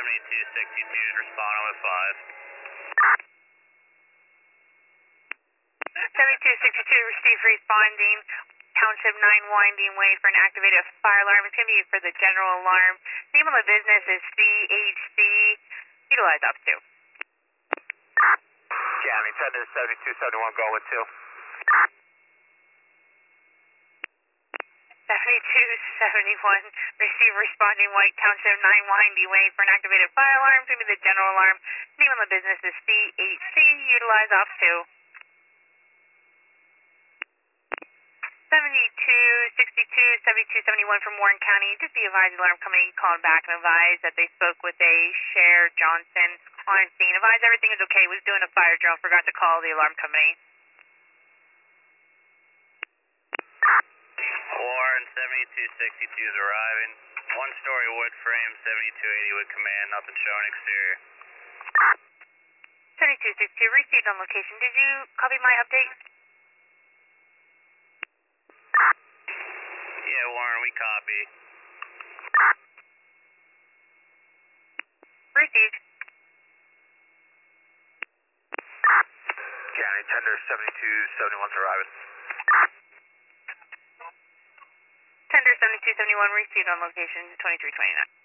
7262 is responding with 5. 7262, receive responding. Township 9 Winding Way for an activated fire alarm. It's going to be for the general alarm. Name of the business is CHC. Utilize up to. County Tender 7271, go with 2. 7271, receive responding White Township 9 Winding Way for an activated fire alarm. It's going to be the general alarm. Name of the business is CHC. Utilize off to. 7262, 7271 from Warren County. Just be advised, the alarm company called back and advised that they spoke with a Sheriff Johnson on scene. Advised everything is okay. Was doing a fire drill. Forgot to call the alarm company. Warren 7262 is arriving. One-story wood frame, 7280 wood command. Nothing showing exterior. 7262, received on location. Did you copy my update? Yeah, Warren, we copy. Received. County Tender 7271's arriving. Tender 7271, received on location 2329.